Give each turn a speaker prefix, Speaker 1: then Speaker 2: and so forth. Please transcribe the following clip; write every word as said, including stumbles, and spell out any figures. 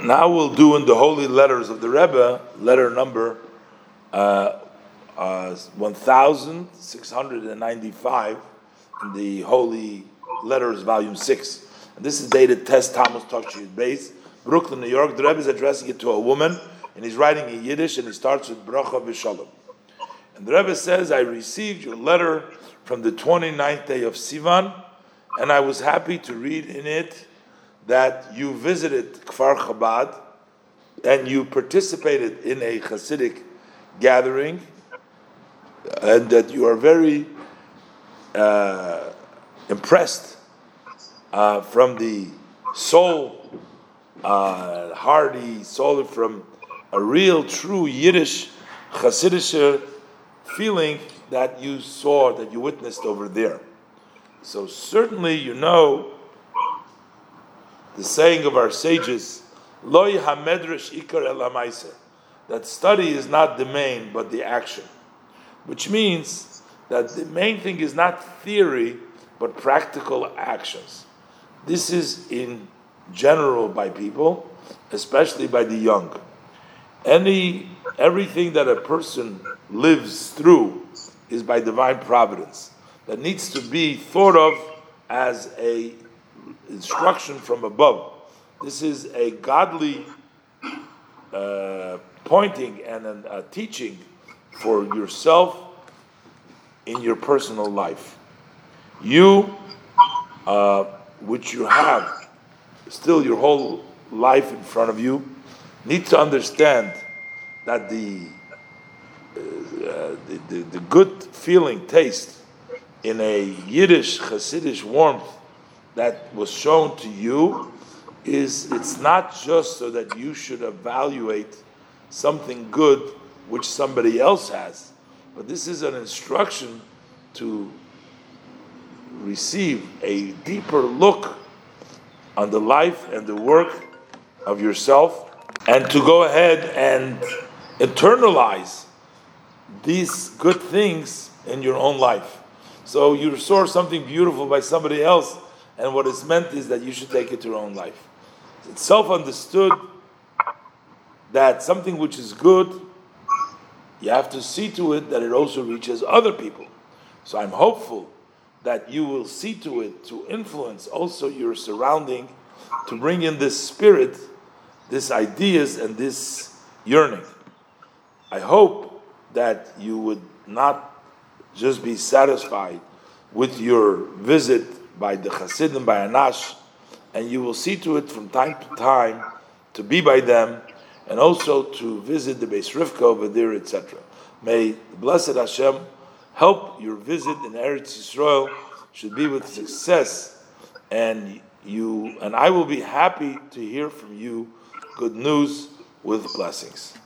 Speaker 1: Now we'll do in the holy letters of the Rebbe, letter number uh, uh, one thousand six hundred ninety-five in the holy letters, volume six. And this is dated Tes Tammuz Tavshin Beis, Brooklyn, New York. The Rebbe is addressing it to a woman, and he's writing in Yiddish, and he starts with Bracha V'Shalom. And the Rebbe says, I received your letter from the twenty-ninth day of Sivan, and I was happy to read in it that you visited Kfar Chabad and you participated in a Hasidic gathering, and that you are very uh, impressed uh, from the soul, uh, hearty soul, from a real, true Yiddish Hasidic feeling that you saw, that you witnessed over there. So certainly you know the saying of our sages, Loi hamedrash ikar el hamaisa, that study is not the main, but the action. Which means that the main thing is not theory, but practical actions. This is in general by people, especially by the young. Any everything that a person lives through is by divine providence, that needs to be thought of as a instruction from above. This is a godly uh, pointing and a, a teaching for yourself in your personal life. You, uh, which you have still your whole life in front of you, need to understand that the uh, the, the, the good feeling, taste in a Yiddish Hasidic warmth that was shown to you is, it's not just so that you should evaluate something good which somebody else has, but this is an instruction to receive a deeper look on the life and the work of yourself, and to go ahead and internalize these good things in your own life. So you saw something beautiful by somebody else, and what it's meant is that you should take it to your own life. It's self-understood that something which is good, you have to see to it that it also reaches other people. So I'm hopeful that you will see to it to influence also your surrounding, to bring in this spirit, these ideas, and this yearning. I hope that you would not just be satisfied with your visit by the Hasidim, by Anash, and you will see to it from time to time to be by them, and also to visit the Beis Rivka over there, et cetera. May the blessed Hashem help your visit in Eretz Yisrael should be with success, and you and I will be happy to hear from you good news with blessings.